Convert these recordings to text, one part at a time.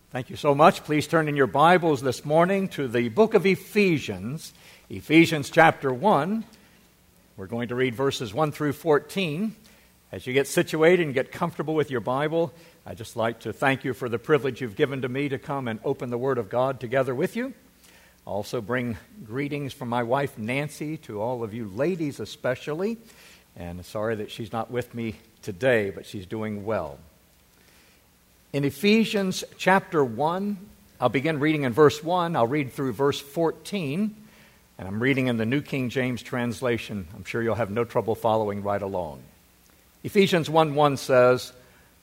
Thank you so much. Please turn in your Bibles this morning to the book of Ephesians, Ephesians chapter 1. We're going to read verses 1 through 14. As you get situated and get comfortable with your Bible, I'd just like to thank you for the privilege you've given to me to come and open the Word of God together with you. I also bring greetings from my wife Nancy to all of you ladies especially. And sorry that she's not with me today, but she's doing well. In Ephesians chapter 1, I'll begin reading in verse 1. I'll read through verse 14, and I'm reading in the New King James translation. I'm sure you'll have no trouble following right along. Ephesians 1:1 says,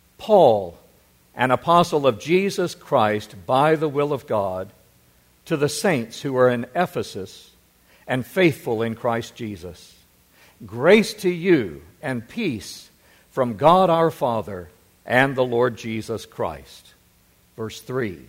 Paul, an apostle of Jesus Christ by the will of God, to the saints who are in Ephesus and faithful in Christ Jesus. Grace to you and peace from God our Father and the Lord Jesus Christ. Verse 3,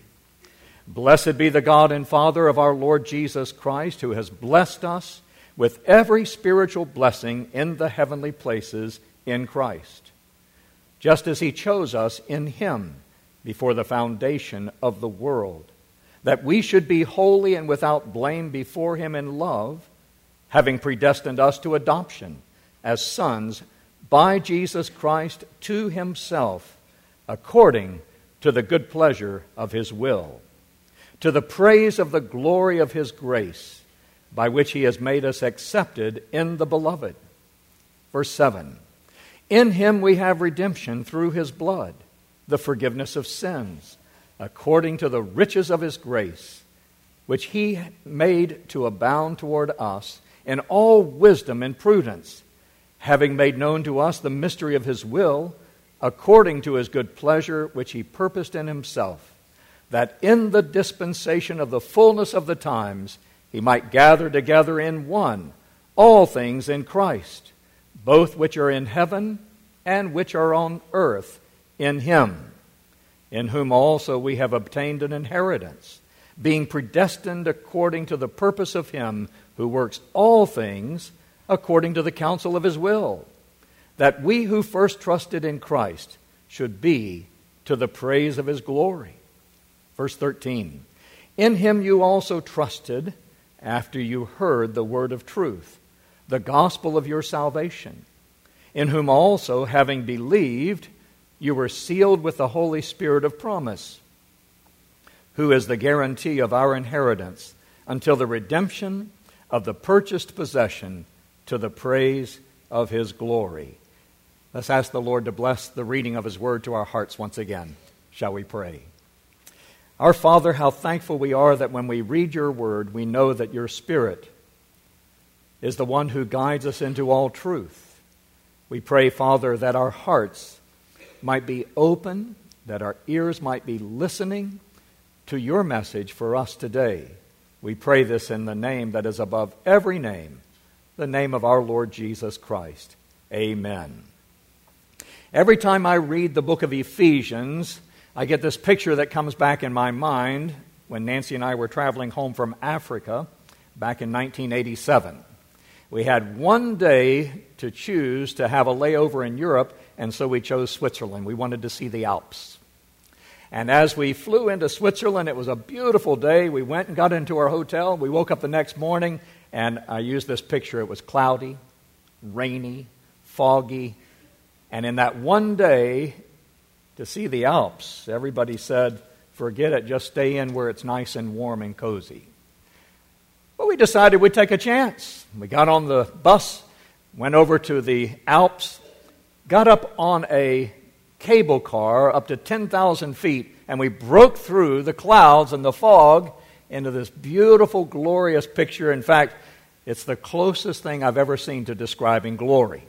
Blessed be the God and Father of our Lord Jesus Christ, who has blessed us with every spiritual blessing in the heavenly places in Christ, just as He chose us in Him before the foundation of the world, that we should be holy and without blame before Him in love, having predestined us to adoption as sons by Jesus Christ to Himself, according to the good pleasure of His will, to the praise of the glory of His grace, by which He has made us accepted in the Beloved. Verse 7, In Him we have redemption through His blood, the forgiveness of sins, according to the riches of His grace, which He made to abound toward us in all wisdom and prudence, having made known to us the mystery of His will, according to His good pleasure, which He purposed in Himself, that in the dispensation of the fullness of the times He might gather together in one all things in Christ, both which are in heaven and which are on earth in Him, in whom also we have obtained an inheritance, being predestined according to the purpose of Him who works all things according to the counsel of His will, that we who first trusted in Christ should be to the praise of His glory. Verse 13, In Him you also trusted after you heard the word of truth, the gospel of your salvation, in whom also, having believed, you were sealed with the Holy Spirit of promise, who is the guarantee of our inheritance until the redemption of the purchased possession, to the praise of His glory. Let's ask the Lord to bless the reading of His word to our hearts once again. Shall we pray? Our Father, how thankful we are that when we read your word, we know that your Spirit is the one who guides us into all truth. We pray, Father, that our hearts might be open, that our ears might be listening to your message for us today. We pray this in the name that is above every name, the name of our Lord Jesus Christ. Amen. Every time I read the book of Ephesians, I get this picture that comes back in my mind when Nancy and I were traveling home from Africa back in 1987. We had one day to choose to have a layover in Europe, and so we chose Switzerland. We wanted to see the Alps. And as we flew into Switzerland, it was a beautiful day. We went and got into our hotel. We woke up the next morning, and I used this picture. It was cloudy, rainy, foggy. And in that one day, to see the Alps, everybody said, forget it, just stay in where it's nice and warm and cozy. But we decided we'd take a chance. We got on the bus, went over to the Alps, got up on a cable car up to 10,000 feet, and we broke through the clouds and the fog into this beautiful, glorious picture. In fact, it's the closest thing I've ever seen to describing glory.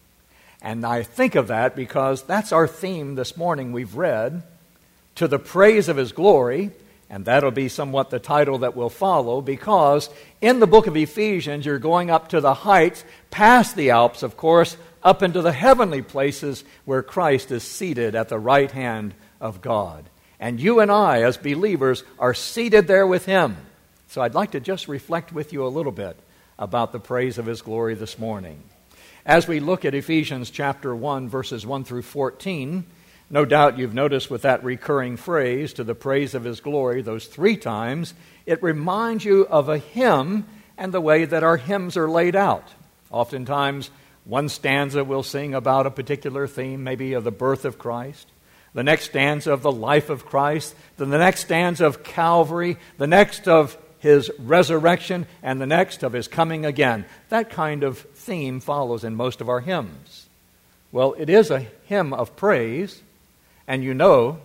And I think of that because that's our theme this morning we've read, to the praise of His glory, and that'll be somewhat the title that will follow, because in the book of Ephesians you're going up to the heights, past the Alps, of course, up into the heavenly places where Christ is seated at the right hand of God. And you and I, as believers, are seated there with Him. So I'd like to just reflect with you a little bit about the praise of His glory this morning. As we look at Ephesians chapter 1, verses 1 through 14, No doubt you've noticed with that recurring phrase, to the praise of His glory, those 3 times, it reminds you of a hymn and the way that our hymns are laid out. Oftentimes, one stanza will sing about a particular theme, maybe of the birth of Christ. The next stanza of the life of Christ. Then the next stanza of Calvary. The next of His resurrection. And the next of His coming again. That kind of theme follows in most of our hymns. Well, it is a hymn of praise. And you know,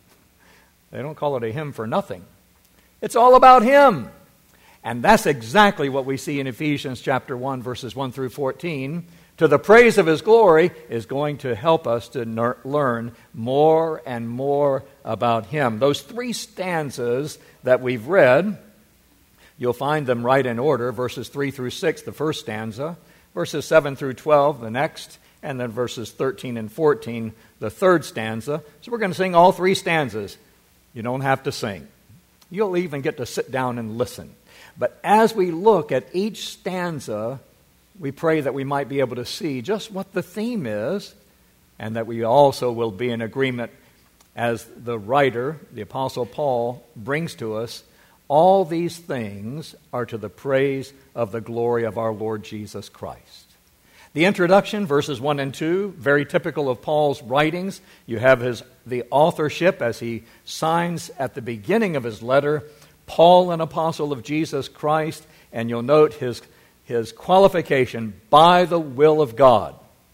they don't call it a hymn for nothing. It's all about Him. And that's exactly what we see in Ephesians chapter 1, verses 1 through 14. To the praise of His glory is going to help us to learn more and more about Him. Those 3 stanzas that we've read, you'll find them right in order. Verses 3 through 6, the first stanza. Verses 7 through 12, the next. And then verses 13 and 14, the third stanza. So we're going to sing all 3 stanzas. You don't have to sing. You'll even get to sit down and listen. But as we look at each stanza, we pray that we might be able to see just what the theme is, and that we also will be in agreement as the writer, the Apostle Paul, brings to us. All these things are to the praise of the glory of our Lord Jesus Christ. The introduction, verses 1 and 2, very typical of Paul's writings. You have the authorship as he signs at the beginning of his letter, Paul, an apostle of Jesus Christ, and you'll note his qualification, by the will of God.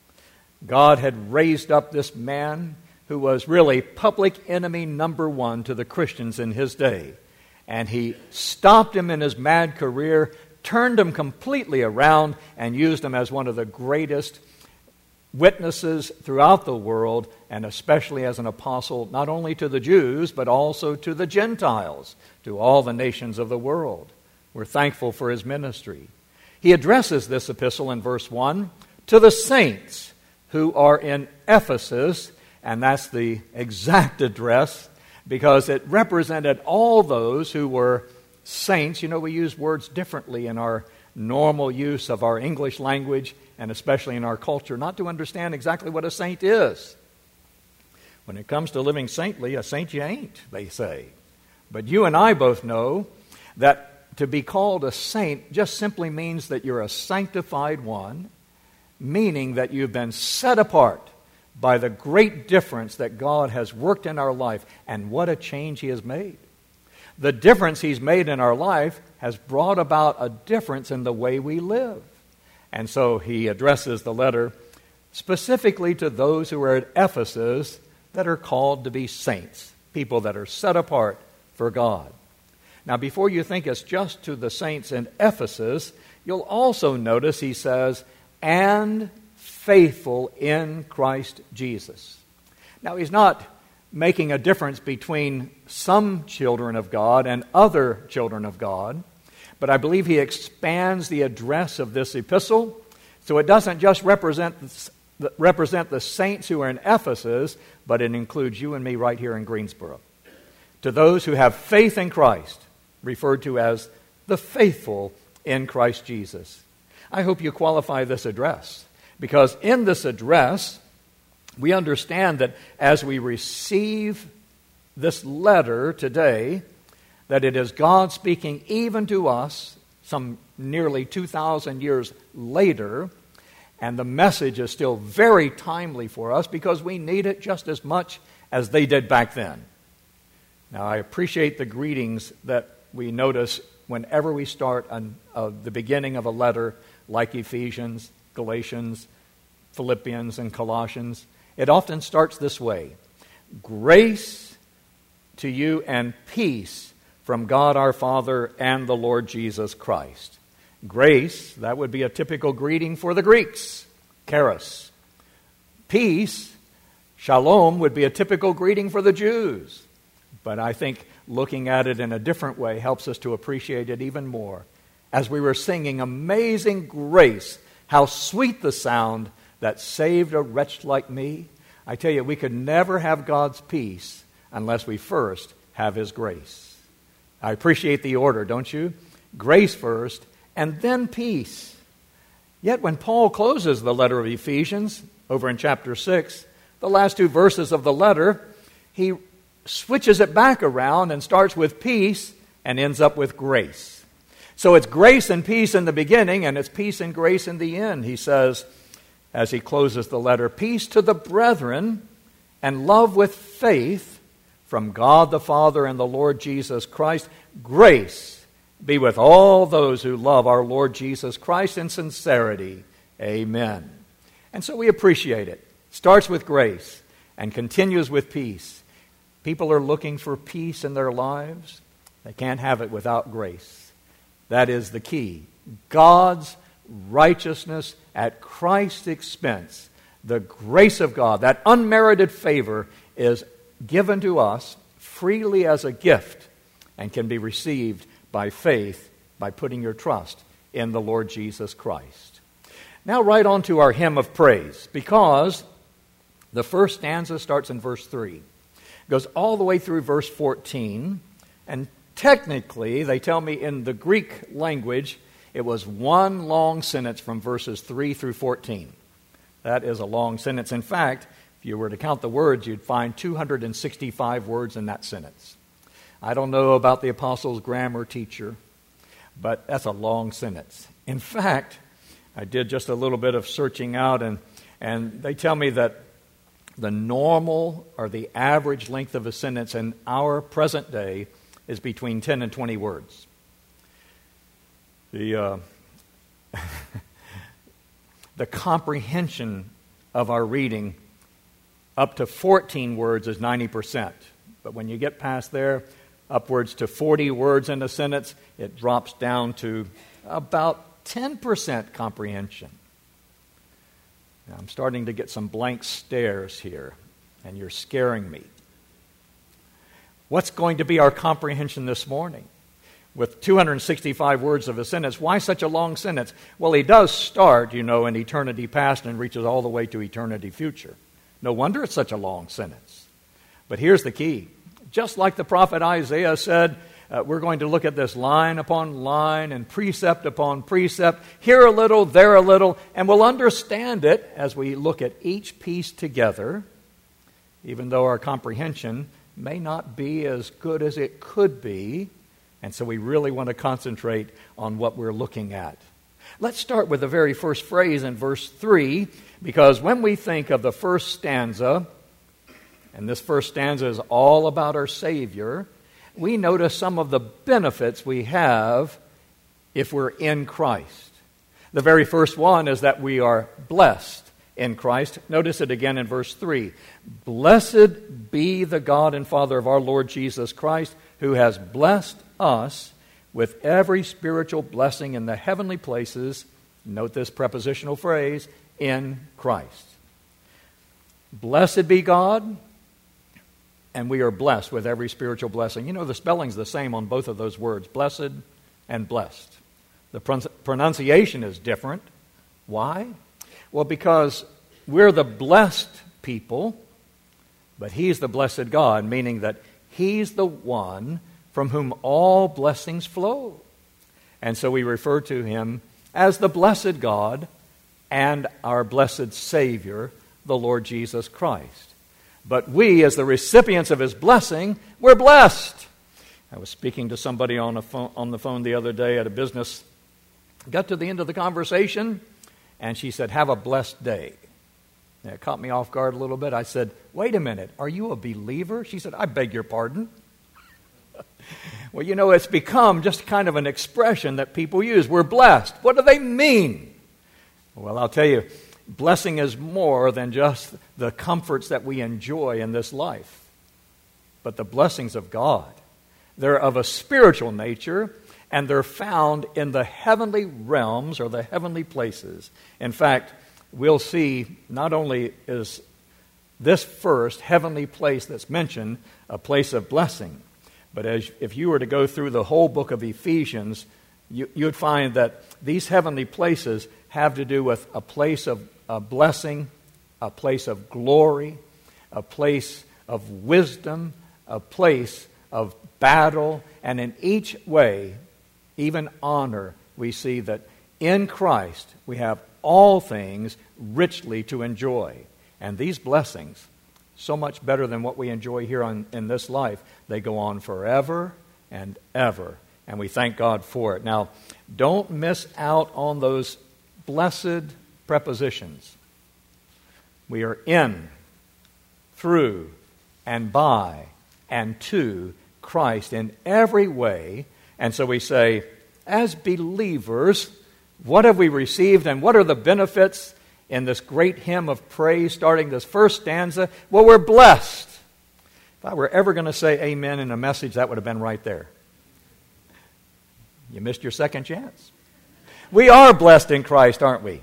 God had raised up this man who was really public enemy number 1 to the Christians in his day. And He stopped him in his mad career, turned him completely around, and used him as one of the greatest witnesses throughout the world, and especially as an apostle, not only to the Jews, but also to the Gentiles, to all the nations of the world. We're thankful for his ministry. He addresses this epistle in verse 1 to the saints who are in Ephesus, and that's the exact address because it represented all those who were saints. You know, we use words differently in our normal use of our English language, and especially in our culture, not to understand exactly what a saint is. When it comes to living saintly, a saint you ain't, they say. But you and I both know that to be called a saint just simply means that you're a sanctified one, meaning that you've been set apart by the great difference that God has worked in our life, and what a change He has made. The difference He's made in our life has brought about a difference in the way we live. And so he addresses the letter specifically to those who are at Ephesus that are called to be saints, people that are set apart for God. Now, before you think it's just to the saints in Ephesus, you'll also notice he says, and faithful in Christ Jesus. Now, he's not making a difference between some children of God and other children of God, but I believe he expands the address of this epistle, so it doesn't just represent the saints who are in Ephesus, but it includes you and me right here in Greensboro. To those who have faith in Christ, referred to as the faithful in Christ Jesus. I hope you qualify this address, because in this address, we understand that as we receive this letter today, that it is God speaking even to us some nearly 2,000 years later, and the message is still very timely for us because we need it just as much as they did back then. Now, I appreciate the greetings that we notice whenever we start the beginning of a letter like Ephesians, Galatians, Philippians, and Colossians. It often starts this way: grace to you and peace from God our Father and the Lord Jesus Christ. Grace, that would be a typical greeting for the Greeks, charis. Peace, shalom, would be a typical greeting for the Jews. But I think looking at it in a different way helps us to appreciate it even more. As we were singing Amazing Grace, how sweet the sound that saved a wretch like me. I tell you, we could never have God's peace unless we first have His grace. I appreciate the order, don't you? Grace first, and then peace. Yet when Paul closes the letter of Ephesians, over in chapter 6, the last two verses of the letter, he switches it back around and starts with peace and ends up with grace. So it's grace and peace in the beginning, and it's peace and grace in the end. He says, as he closes the letter, peace to the brethren and love with faith from God the Father and the Lord Jesus Christ. Grace be with all those who love our Lord Jesus Christ in sincerity. Amen. And so we appreciate it. Starts with grace and continues with peace. People are looking for peace in their lives. They can't have it without grace. That is the key. God's righteousness at Christ's expense. The grace of God, that unmerited favor, is given to us freely as a gift and can be received by faith by putting your trust in the Lord Jesus Christ. Now right on to our hymn of praise, because the first stanza starts in verse 3. It goes all the way through verse 14, and technically, they tell me in the Greek language, it was one long sentence from verses 3 through 14. That is a long sentence. In fact, if you were to count the words, you'd find 265 words in that sentence. I don't know about the apostles' grammar teacher, but that's a long sentence. In fact, I did just a little bit of searching out, and they tell me that the normal or the average length of a sentence in our present day is between 10 and 20 words. The comprehension of our reading up to 14 words is 90%. But when you get past there, upwards to 40 words in a sentence, it drops down to about 10% comprehension. Now, I'm starting to get some blank stares here, and you're scaring me. What's going to be our comprehension this morning? With 265 words of a sentence, why such a long sentence? Well, he does start, in eternity past and reaches all the way to eternity future. No wonder it's such a long sentence. But here's the key. Just like the prophet Isaiah said, we're going to look at this line upon line and precept upon precept, here a little, there a little, and we'll understand it as we look at each piece together, even though our comprehension may not be as good as it could be, and so we really want to concentrate on what we're looking at. Let's start with the very first phrase in verse 3, because when we think of the first stanza, and this first stanza is all about our Savior, we notice some of the benefits we have if we're in Christ. The very first one is that we are blessed in Christ. Notice it again in verse 3. Blessed be the God and Father of our Lord Jesus Christ, who has blessed us with every spiritual blessing in the heavenly places. Note this prepositional phrase, in Christ. Blessed be God, and we are blessed with every spiritual blessing. The spelling's the same on both of those words, blessed and blessed. The pronunciation is different. Why? Well, because we're the blessed people, but He's the blessed God, meaning that He's the one from whom all blessings flow. And so we refer to Him as the blessed God and our blessed Savior, the Lord Jesus Christ. But we, as the recipients of His blessing, we're blessed. I was speaking to somebody on the phone the other day at a business. Got to the end of the conversation, and she said, "Have a blessed day." And it caught me off guard a little bit. I said, "Wait a minute, are you a believer?" She said, "I beg your pardon." Well, it's become just kind of an expression that people use. We're blessed. What do they mean? Well, I'll tell you, blessing is more than just the comforts that we enjoy in this life, but the blessings of God. They're of a spiritual nature, and they're found in the heavenly realms or the heavenly places. In fact, we'll see not only is this first heavenly place that's mentioned a place of blessing, but if you were to go through the whole book of Ephesians, you'd find that these heavenly places have to do with a place of blessing, a place of glory, a place of wisdom, a place of battle, and in each way, even honor, we see that in Christ we have all things richly to enjoy. And these blessings so much better than what we enjoy here in this life. They go on forever and ever, and we thank God for it. Now, don't miss out on those blessed prepositions. We are in, through, and by, and to Christ in every way. And so we say, as believers, what have we received and what are the benefits in this great hymn of praise starting this first stanza? Well, we're blessed. If I were ever going to say amen in a message, that would have been right there. You missed your second chance. We are blessed in Christ, aren't we?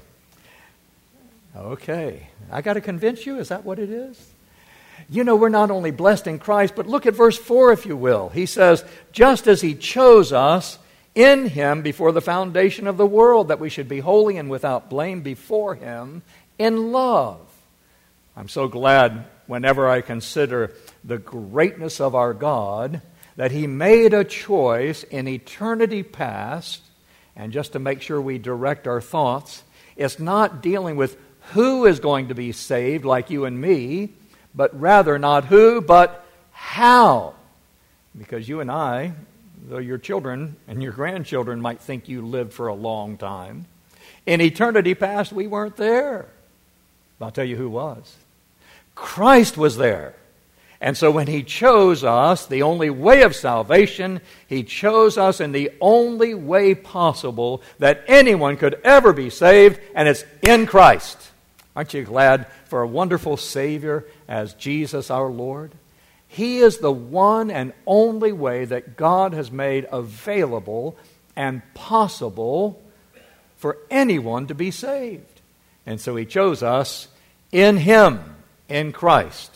Okay. I got to convince you? Is that what it is? You know, we're not only blessed in Christ, but look at verse 4, if you will. He says, just as He chose us in Him before the foundation of the world, that we should be holy and without blame before Him in love. I'm so glad whenever I consider the greatness of our God, that He made a choice in eternity past, and just to make sure we direct our thoughts, it's not dealing with who is going to be saved like you and me, but rather not who, but how. Because you and I, though your children and your grandchildren might think you lived for a long time, in eternity past we weren't there. But I'll tell you who was. Christ was there. And so when He chose us, the only way of salvation, He chose us in the only way possible that anyone could ever be saved, and it's in Christ. Aren't you glad for a wonderful Savior as Jesus our Lord? He is the one and only way that God has made available and possible for anyone to be saved. And so He chose us in Him, in Christ.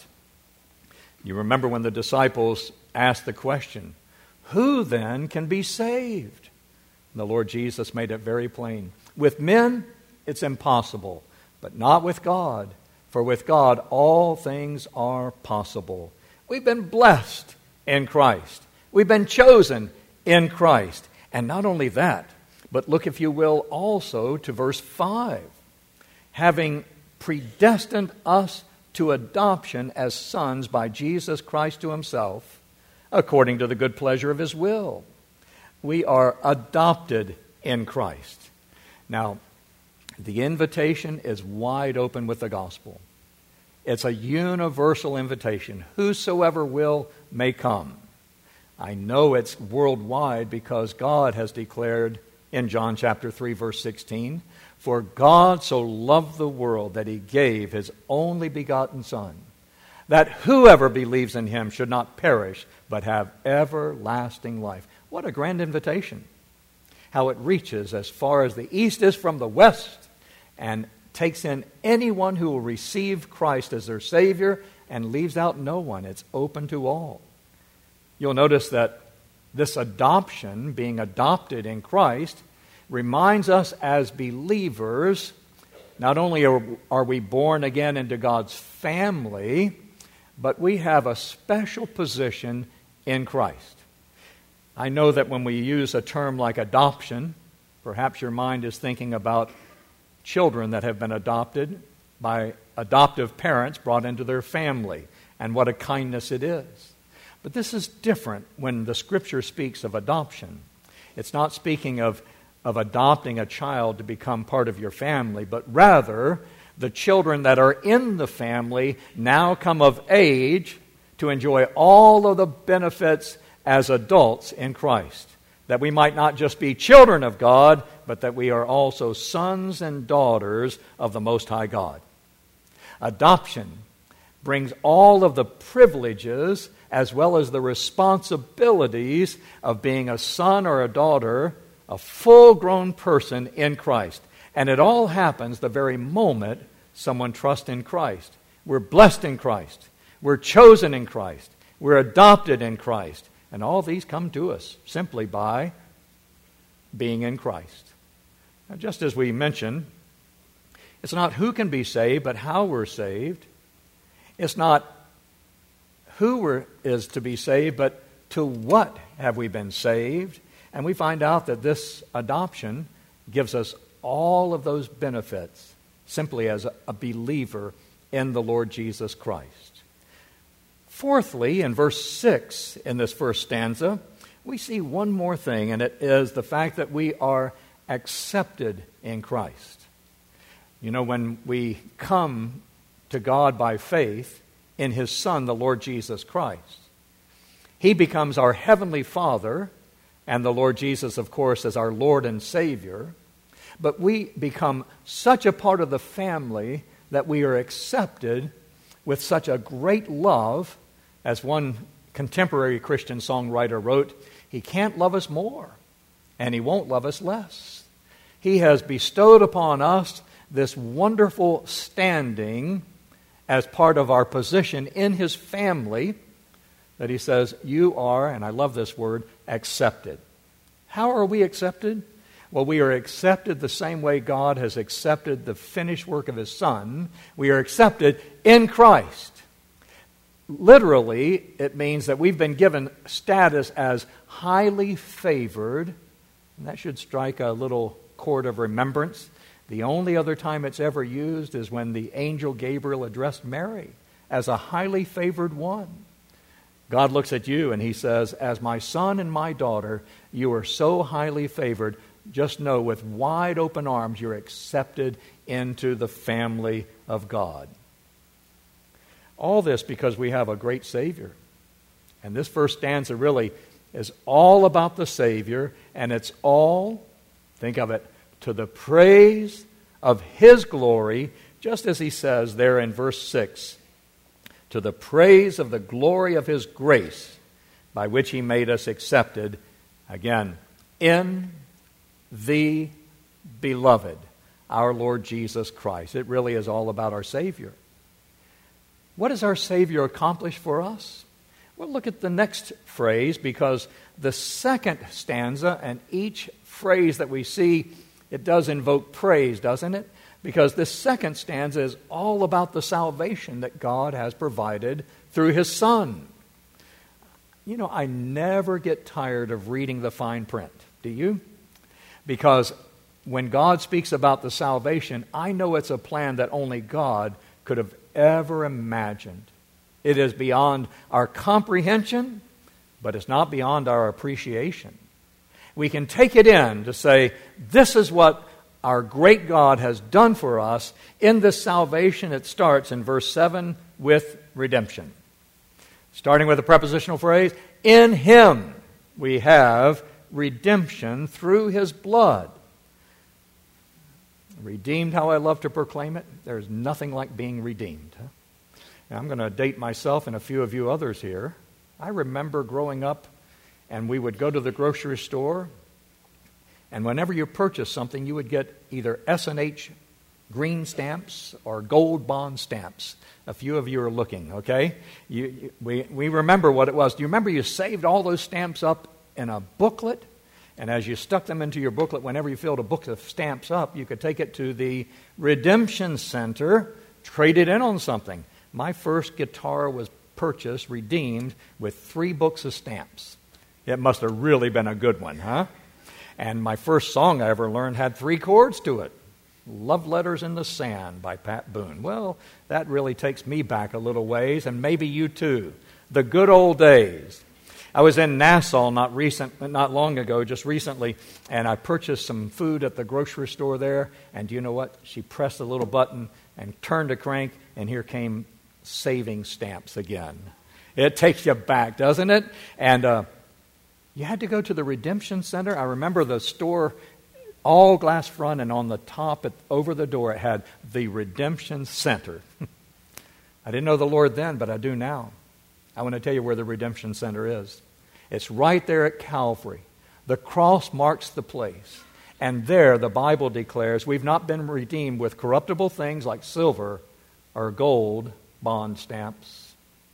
You remember when the disciples asked the question, who then can be saved? The Lord Jesus made it very plain. With men, it's impossible, but not with God. For with God, all things are possible. We've been blessed in Christ. We've been chosen in Christ. And not only that, but look, if you will, also to verse 5. Having predestined us to adoption as sons by Jesus Christ to Himself, according to the good pleasure of His will. We are adopted in Christ. Now, the invitation is wide open with the gospel. It's a universal invitation. Whosoever will may come. I know it's worldwide because God has declared in John chapter 3, verse 16, for God so loved the world that He gave His only begotten Son, that whoever believes in Him should not perish, but have everlasting life. What a grand invitation. How it reaches as far as the east is from the west and takes in anyone who will receive Christ as their Savior and leaves out no one. It's open to all. You'll notice that this adoption, being adopted in Christ, reminds us as believers, not only are we born again into God's family, but we have a special position in Christ. I know that when we use a term like adoption, perhaps your mind is thinking about children that have been adopted by adoptive parents brought into their family, and what a kindness it is. But this is different when the Scripture speaks of adoption. It's not speaking of adopting a child to become part of your family, but rather the children that are in the family now come of age to enjoy all of the benefits as adults in Christ. That we might not just be children of God, but that we are also sons and daughters of the Most High God. Adoption brings all of the privileges as well as the responsibilities of being a son or a daughter, a full-grown person in Christ. And it all happens the very moment someone trusts in Christ. We're blessed in Christ. We're chosen in Christ. We're adopted in Christ. And all these come to us simply by being in Christ. Now, just as we mentioned, it's not who can be saved, but how we're saved. It's not who is to be saved, but to what have we been saved. And we find out that this adoption gives us all of those benefits simply as a believer in the Lord Jesus Christ. Fourthly, in verse 6 in this first stanza, we see one more thing, and it is the fact that we are accepted in Christ. You know, when we come to God by faith in His Son, the Lord Jesus Christ, He becomes our Heavenly Father, and the Lord Jesus, of course, is our Lord and Savior. But we become such a part of the family that we are accepted with such a great love, as one contemporary Christian songwriter wrote, He can't love us more, and He won't love us less. He has bestowed upon us this wonderful standing as part of our position in His family, that He says, you are, and I love this word, accepted. How are we accepted? Well, we are accepted the same way God has accepted the finished work of His Son. We are accepted in Christ. Literally, it means that we've been given status as highly favored, and that should strike a little chord of remembrance. The only other time it's ever used is when the angel Gabriel addressed Mary as a highly favored one. God looks at you and He says, as my son and my daughter, you are so highly favored. Just know with wide open arms you're accepted into the family of God. All this because we have a great Savior. And this first stanza really is all about the Savior, and it's all, think of it, to the praise of His glory, just as he says there in verse 6, to the praise of the glory of His grace, by which He made us accepted, again, in the Beloved, our Lord Jesus Christ. It really is all about our Savior. What does our Savior accomplish for us? Well, look at the next phrase, because the second stanza and each phrase that we see, it does invoke praise, doesn't it? Because this second stanza is all about the salvation that God has provided through His Son. You know, I never get tired of reading the fine print. Do you? Because when God speaks about the salvation, I know it's a plan that only God could have ever imagined. It is beyond our comprehension, but it's not beyond our appreciation. We can take it in to say, this is what our great God has done for us. In this salvation, it starts in verse 7 with redemption. Starting with a prepositional phrase, in Him we have redemption through His blood. Redeemed, how I love to proclaim it. There's nothing like being redeemed. Now, I'm going to date myself and a few of you others here. I remember growing up, and we would go to the grocery store, and whenever you purchased something, you would get either S&H green stamps or gold bond stamps. A few of you are looking, okay? We remember what it was. Do you remember you saved all those stamps up in a booklet? And as you stuck them into your booklet, whenever you filled a book of stamps up, you could take it to the Redemption Center, trade it in on something. My first guitar was purchased, redeemed, with 3 books of stamps. It must have really been a good one, huh? And my first song I ever learned had 3 chords to it. Love Letters in the Sand by Pat Boone. Well, that really takes me back a little ways, and maybe you too. The good old days. I was in Nassau not long ago, just recently, and I purchased some food at the grocery store there, and do you know what? She pressed a little button and turned a crank, and here came saving stamps again. It takes you back, doesn't it? And you had to go to the Redemption Center. I remember the store, all glass front, and on the top, over the door, it had the Redemption Center. I didn't know the Lord then, but I do now. I want to tell you where the Redemption Center is. It's right there at Calvary. The cross marks the place. And there, the Bible declares, we've not been redeemed with corruptible things like silver or gold bond stamps.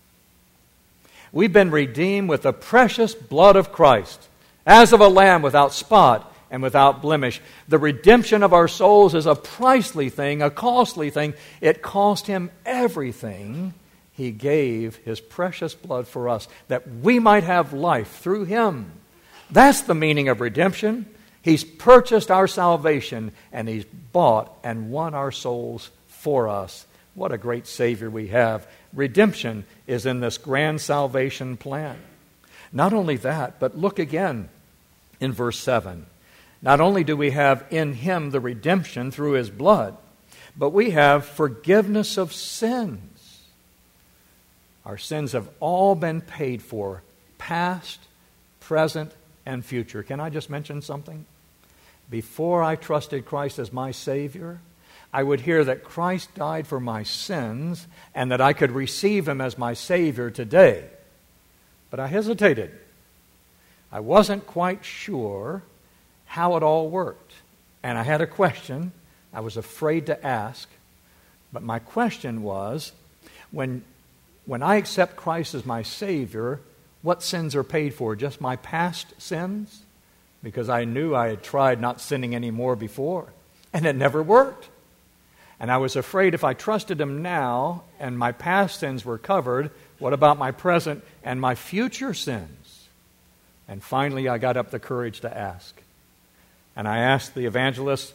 We've been redeemed with the precious blood of Christ, as of a lamb without spot and without blemish. The redemption of our souls is a pricely thing, a costly thing. It cost Him everything. He gave His precious blood for us, that we might have life through Him. That's the meaning of redemption. He's purchased our salvation, and He's bought and won our souls for us What a great Savior we have. Redemption is in this grand salvation plan. Not only that, but look again in verse 7. Not only do we have in Him the redemption through His blood, but we have forgiveness of sins. Our sins have all been paid for, past, present, and future. Can I just mention something? Before I trusted Christ as my Savior, I would hear that Christ died for my sins and that I could receive Him as my Savior today. But I hesitated. I wasn't quite sure how it all worked. And I had a question I was afraid to ask. But my question was, when I accept Christ as my Savior, what sins are paid for? Just my past sins? Because I knew I had tried not sinning anymore before, and it never worked. And I was afraid if I trusted Him now and my past sins were covered, what about my present and my future sins? And finally I got up the courage to ask. And I asked the evangelist,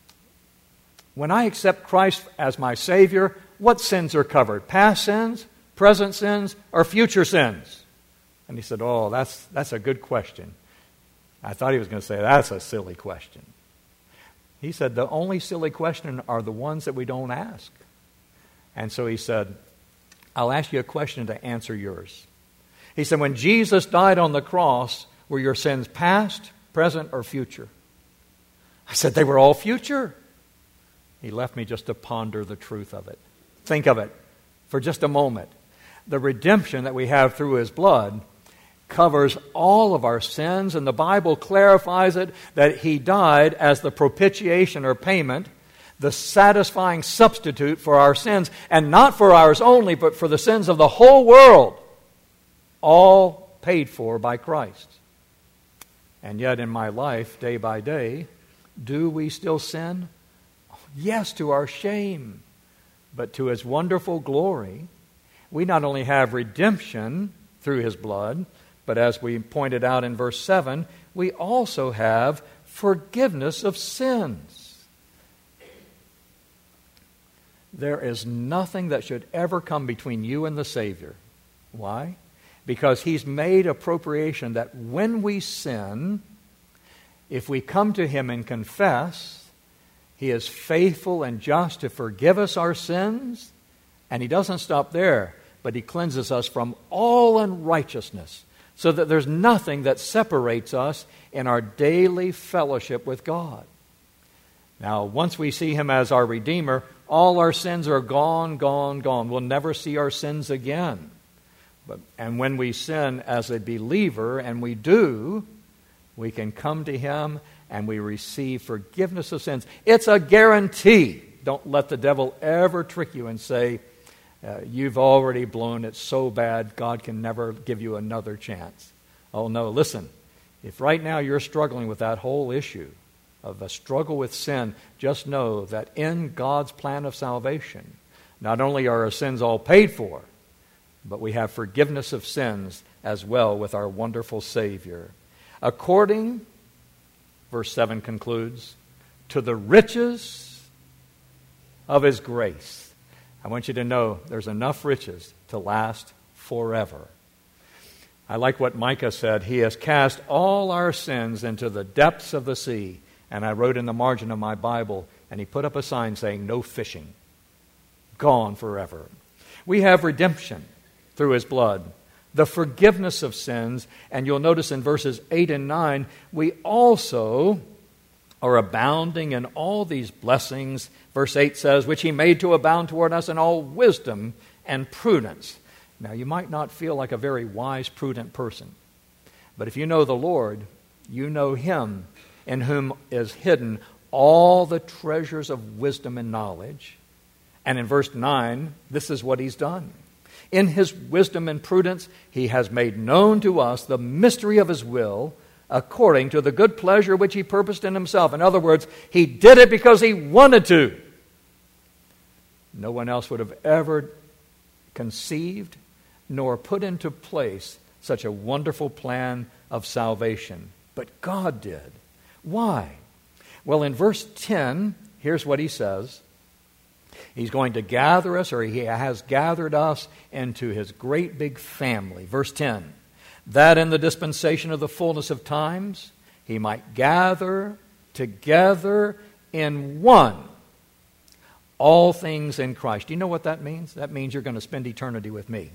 when I accept Christ as my Savior, what sins are covered? Past sins, present sins, or future sins? And he said, oh, that's a good question. I thought he was going to say, that's a silly question. He said, the only silly question are the ones that we don't ask. And so he said, I'll ask you a question to answer yours. He said, when Jesus died on the cross, were your sins past, present, or future? I said, they were all future. He left me just to ponder the truth of it. Think of it for just a moment. The redemption that we have through His blood covers all of our sins, and the Bible clarifies it that He died as the propitiation or payment, the satisfying substitute for our sins, and not for ours only, but for the sins of the whole world, all paid for by Christ. And yet in my life, day by day, do we still sin? Yes, to our shame, but to His wonderful glory. We not only have redemption through His blood, but as we pointed out in verse 7, we also have forgiveness of sins. There is nothing that should ever come between you and the Savior. Why? Because He's made appropriation that when we sin, if we come to Him and confess, He is faithful and just to forgive us our sins. And He doesn't stop there, but He cleanses us from all unrighteousness, so that there's nothing that separates us in our daily fellowship with God. Now, once we see Him as our Redeemer, all our sins are gone, gone, gone. We'll never see our sins again. And when we sin as a believer, and we do, we can come to Him and we receive forgiveness of sins. It's a guarantee. Don't let the devil ever trick you and say, you've already blown it so bad, God can never give you another chance. Oh no, listen. If right now you're struggling with that whole issue of a struggle with sin, just know that in God's plan of salvation, not only are our sins all paid for, but we have forgiveness of sins as well with our wonderful Savior. According, verse 7 concludes, to the riches of His grace. I want you to know there's enough riches to last forever. I like what Micah said. He has cast all our sins into the depths of the sea. And I wrote in the margin of my Bible, and he put up a sign saying, no fishing. Gone forever. We have redemption through His blood, the forgiveness of sins, and you'll notice in verses 8 and 9, we also are abounding in all these blessings. Verse 8 says, which He made to abound toward us in all wisdom and prudence. Now, you might not feel like a very wise, prudent person, but if you know the Lord, you know Him in whom is hidden all the treasures of wisdom and knowledge. And in verse 9, this is what He's done. In His wisdom and prudence, He has made known to us the mystery of His will, according to the good pleasure which He purposed in Himself. In other words, He did it because He wanted to. No one else would have ever conceived nor put into place such a wonderful plan of salvation. But God did. Why? Well, in verse 10, here's what He says. He's going to gather us, or He has gathered us into His great big family. Verse 10, that in the dispensation of the fullness of times He might gather together in one all things in Christ. Do you know what that means? That means you're going to spend eternity with me.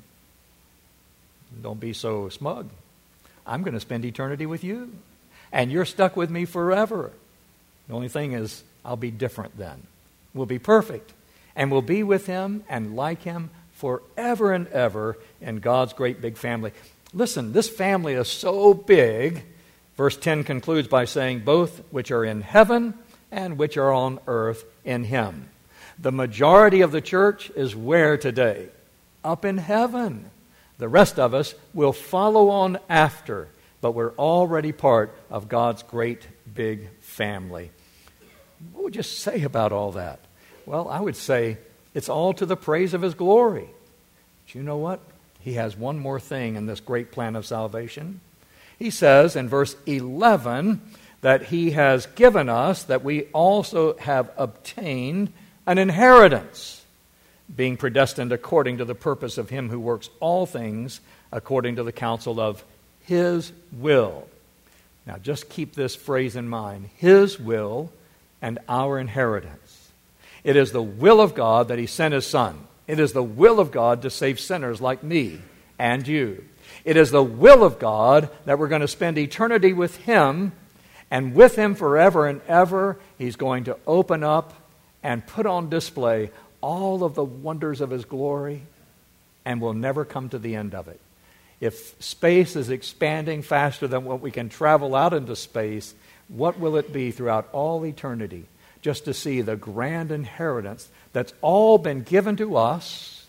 Don't be so smug. I'm going to spend eternity with you. And you're stuck with me forever. The only thing is, I'll be different then. We'll be perfect. And we'll be with Him and like Him forever and ever in God's great big family. Listen, this family is so big. Verse 10 concludes by saying, both which are in heaven and which are on earth in Him. The majority of the church is where today? Up in heaven. The rest of us will follow on after, but we're already part of God's great big family. What would you say about all that? Well, I would say it's all to the praise of His glory. But you know what? He has one more thing in this great plan of salvation. He says in verse 11 that He has given us that we also have obtained an inheritance, being predestined according to the purpose of Him who works all things according to the counsel of His will. Now just keep this phrase in mind. His will and our inheritance. It is the will of God that He sent His Son. It is the will of God to save sinners like me and you. It is the will of God that we're going to spend eternity with Him, and with Him forever and ever. He's going to open up and put on display all of the wonders of His glory, and we'll never come to the end of it. If space is expanding faster than what we can travel out into space, what will it be throughout all eternity just to see the grand inheritance that's all been given to us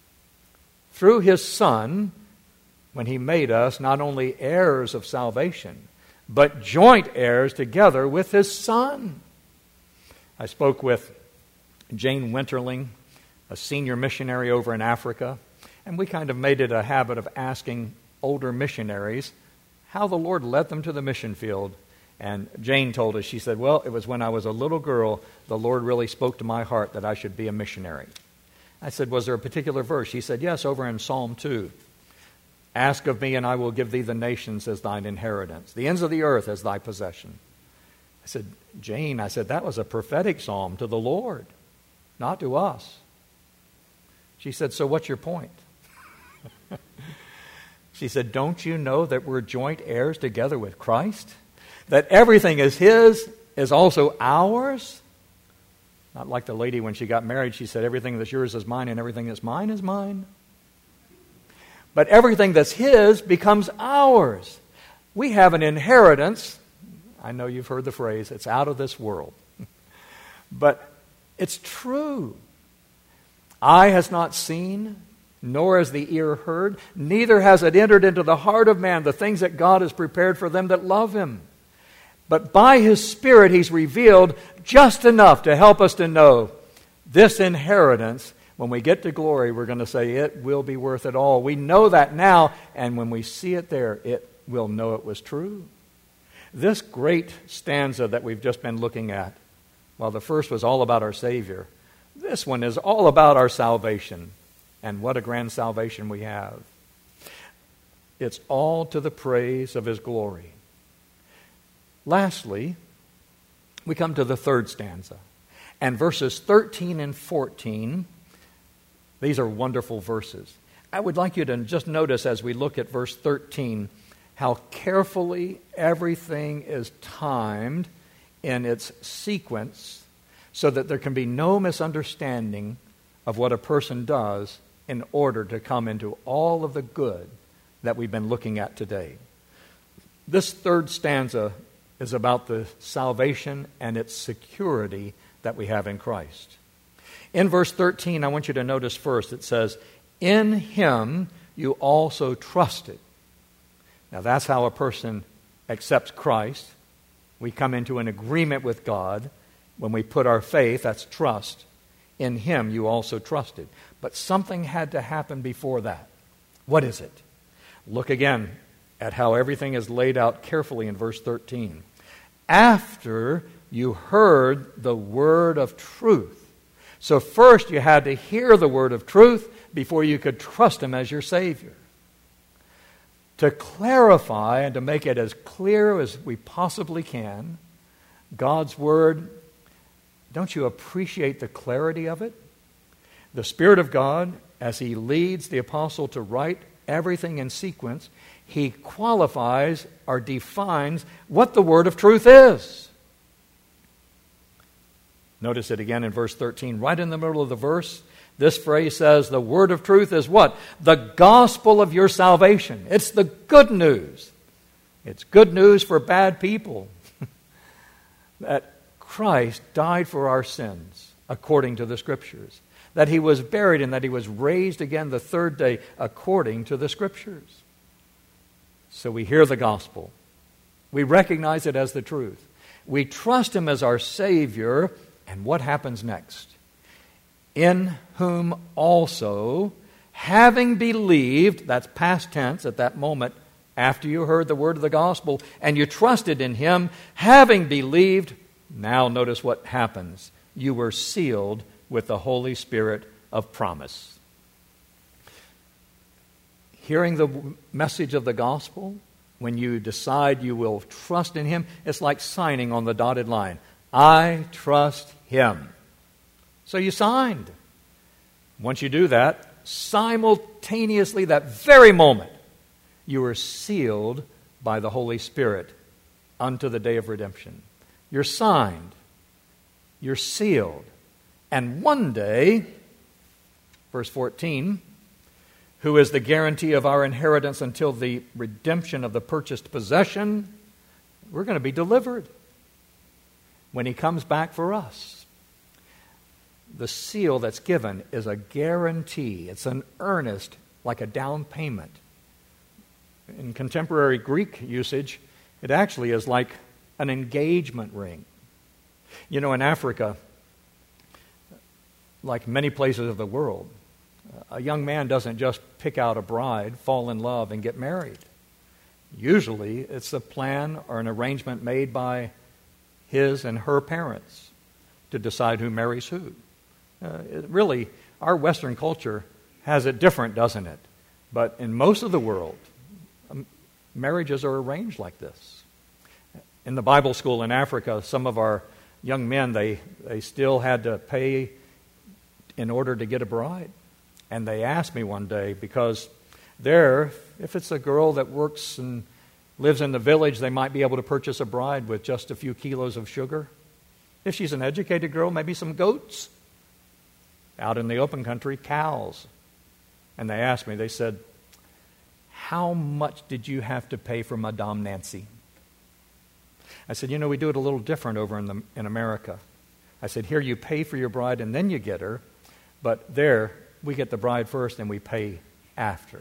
through His Son when He made us not only heirs of salvation, but joint heirs together with His Son. I spoke with Jane Winterling, a senior missionary over in Africa, and we kind of made it a habit of asking older missionaries how the Lord led them to the mission field. And Jane told us, she said, well, it was when I was a little girl, the Lord really spoke to my heart that I should be a missionary. I said, was there a particular verse? She said, yes, over in Psalm 2. Ask of me, and I will give thee the nations as thine inheritance, the ends of the earth as thy possession. I said, Jane, I said, that was a prophetic psalm to the Lord, not to us. She said, so what's your point? She said, don't you know that we're joint heirs together with Christ? That everything is His is also ours? Not like the lady when she got married, she said, everything that's yours is mine and everything that's mine is mine. But everything that's His becomes ours. We have an inheritance. I know you've heard the phrase, it's out of this world. But it's true. Eye has not seen, nor has the ear heard, neither has it entered into the heart of man the things that God has prepared for them that love Him. But by His Spirit He's revealed just enough to help us to know this inheritance. When we get to glory, we're going to say it will be worth it all. We know that now, and when we see it there, we'll know it was true. This great stanza that we've just been looking at, while the first was all about our Savior, this one is all about our salvation. And what a grand salvation we have. It's all to the praise of His glory. Lastly, we come to the third stanza. And verses 13 and 14, these are wonderful verses. I would like you to just notice as we look at verse 13 how carefully everything is timed in its sequence so that there can be no misunderstanding of what a person does in order to come into all of the good that we've been looking at today. This third stanza is about the salvation and its security that we have in Christ. In verse 13, I want you to notice first, it says, in Him you also trusted. Now that's how a person accepts Christ. We come into an agreement with God. When we put our faith, that's trust. In Him you also trusted. But something had to happen before that. What is it? Look again at how everything is laid out carefully in verse 13. After you heard the word of truth. So first you had to hear the word of truth before you could trust Him as your Savior. To clarify and to make it as clear as we possibly can, God's Word, don't you appreciate the clarity of it? The Spirit of God, as He leads the apostle to write everything in sequence, He qualifies or defines what the word of truth is. Notice it again in verse 13. Right in the middle of the verse, this phrase says, the word of truth is what? The gospel of your salvation. It's the good news. It's good news for bad people. That Christ died for our sins according to the Scriptures. That He was buried and that He was raised again the third day according to the Scriptures. So we hear the gospel. We recognize it as the truth. We trust Him as our Savior. And what happens next? In whom also, having believed, that's past tense at that moment, after you heard the word of the gospel, and you trusted in Him, having believed, now notice what happens. You were sealed with the Holy Spirit of promise. Hearing the message of the gospel, when you decide you will trust in Him, it's like signing on the dotted line. I trust Him. So you signed. Once you do that, simultaneously, that very moment, you are sealed by the Holy Spirit unto the day of redemption. You're signed. You're sealed. And one day, verse 14, who is the guarantee of our inheritance until the redemption of the purchased possession, we're going to be delivered when He comes back for us. The seal that's given is a guarantee. It's an earnest, like a down payment. In contemporary Greek usage, it actually is like an engagement ring. You know, in Africa, like many places of the world, a young man doesn't just pick out a bride, fall in love, and get married. Usually, it's a plan or an arrangement made by his and her parents to decide who marries who. Really, our Western culture has it different, doesn't it? But in most of the world, marriages are arranged like this. In the Bible school in Africa, some of our young men, they still had to pay in order to get a bride. And they asked me one day, because there, if it's a girl that works and lives in the village, they might be able to purchase a bride with just a few kilos of sugar. If she's an educated girl, maybe some goats. Out in the open country, cows. And they asked me, they said, how much did you have to pay for Madame Nancy? I said, we do it a little different over in America. I said, here you pay for your bride and then you get her, but there we get the bride first and we pay after.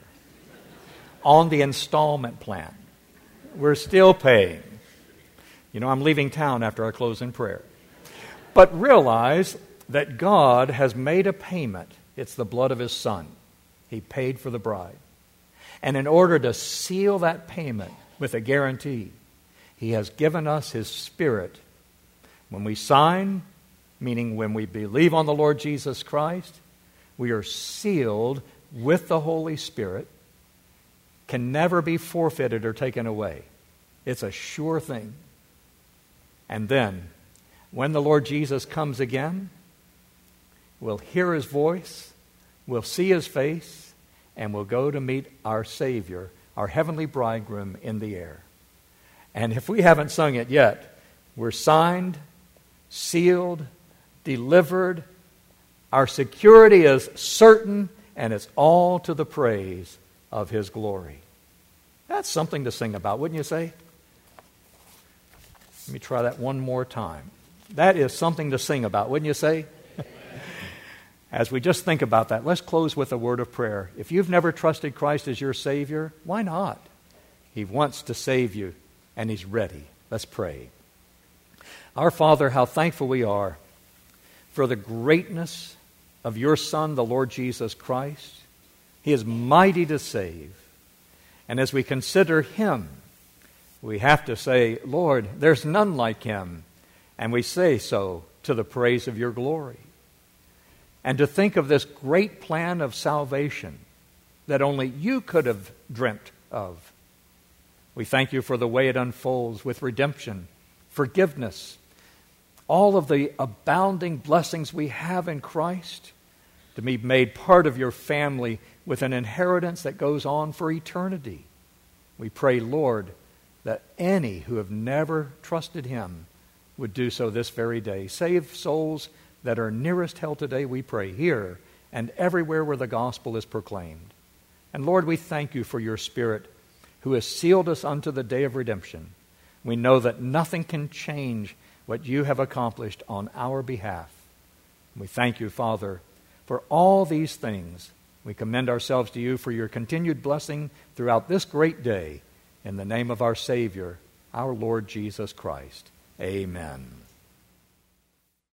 On the installment plan. We're still paying. I'm leaving town after I close in prayer. But realize that God has made a payment. It's the blood of His Son. He paid for the bride. And in order to seal that payment with a guarantee, He has given us His Spirit. When we sign, meaning when we believe on the Lord Jesus Christ, we are sealed with the Holy Spirit, can never be forfeited or taken away. It's a sure thing. And then, when the Lord Jesus comes again, we'll hear His voice, we'll see His face, and we'll go to meet our Savior, our heavenly bridegroom in the air. And if we haven't sung it yet, we're signed, sealed, delivered. Our security is certain, and it's all to the praise of His glory. That's something to sing about, wouldn't you say? Let me try that one more time. That is something to sing about, wouldn't you say? As we just think about that, let's close with a word of prayer. If you've never trusted Christ as your Savior, why not? He wants to save you, and He's ready. Let's pray. Our Father, how thankful we are for the greatness of your Son, the Lord Jesus Christ. He is mighty to save. And as we consider Him, we have to say, Lord, there's none like Him. And we say so to the praise of your glory. and to think of this great plan of salvation that only you could have dreamt of. We thank you for the way it unfolds with redemption, forgiveness, all of the abounding blessings we have in Christ, to be made part of your family with an inheritance that goes on for eternity. We pray, Lord, that any who have never trusted him would do so this very day. Save souls that are nearest hell today, we pray, here and everywhere where the gospel is proclaimed. And Lord, we thank you for your Spirit who has sealed us unto the day of redemption. We know that nothing can change what you have accomplished on our behalf. We thank you, Father, for all these things. We commend ourselves to you for your continued blessing throughout this great day. In the name of our Savior, our Lord Jesus Christ. Amen.